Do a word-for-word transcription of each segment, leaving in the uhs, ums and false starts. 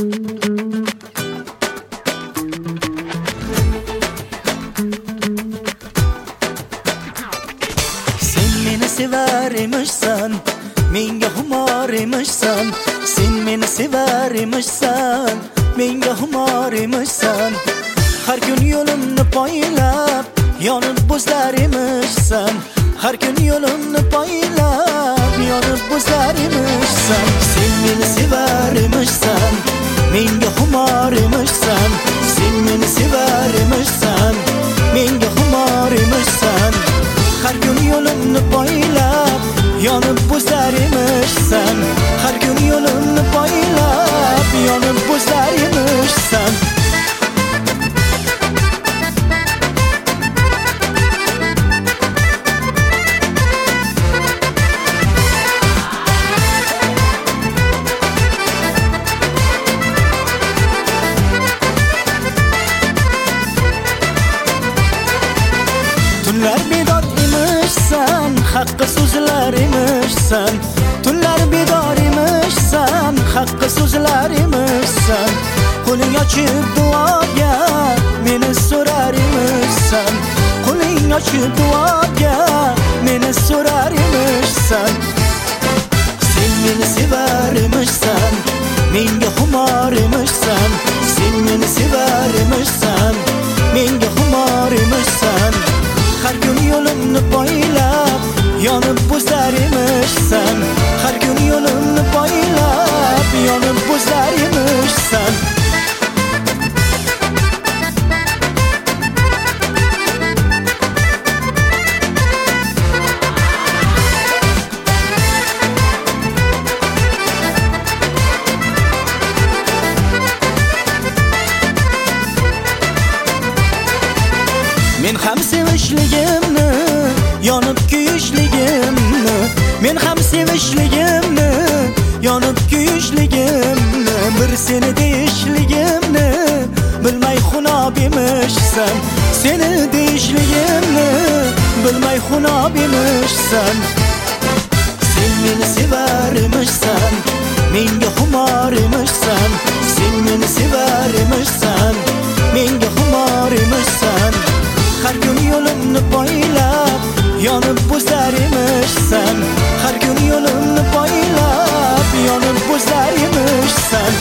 sever imişsan, menga xumor imişsan. Sen meni sever imişsan, menga xumor imişsan. Har kun yo'limni poylab, yonib bo'zlar imişsan. Har kun yo'limni poylab, yonib bo'zlar imişsan. Sen meni sever imişsan, menga xumor imişsan. Sen meni sever imişsan, menga xumor imişsan. Har kun yo'limni poylab, yonib bo'zlar imişsan. Har kun yo'limni poylab, yonib bo'zlar imişsan. Tunlar bedor imişsan, haqqi so'zlar imişsan. Tunlar bedor imişsan, haqqi so'zlar imişsan. Qo'ling ochib duoga meni so'rar imişsan. Qo'ling ochib duoga meni so'rar imişsan. Sen meni sever imişsan, menga xumor imişsan. Sen meni sever imişsan, menga xumor imişsan. Har kun yo'limni poylab, yonib bo'zlar imişsan. Har kun yo'limni poylab, yonib bo'zlar imişsan. Men ham sevishligimni, yonib kuyishligimni. Men ham sevishligimni, yonib kuyishligimni. Bir seni deyishligimni bilmay xunob emishsan. Seni deyishligimni bilmay xunob emishsan. Sen meni sever emishsan, menga xumor emishsan. Sen meni sever emishsan, menga xumor emishsan. Har kun yo'limni poylab, yonib bo'zlar imişsan. Har kun yo'limni poylab, yonib bo'zlar imişsan.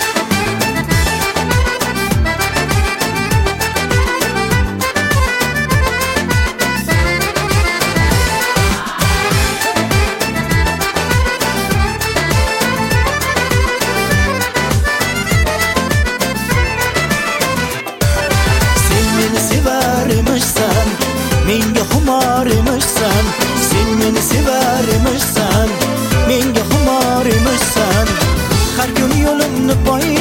Menga xumor imişsan. Sen meni sever imişsan, menga xumor imişsan. Har kun yo'limni poy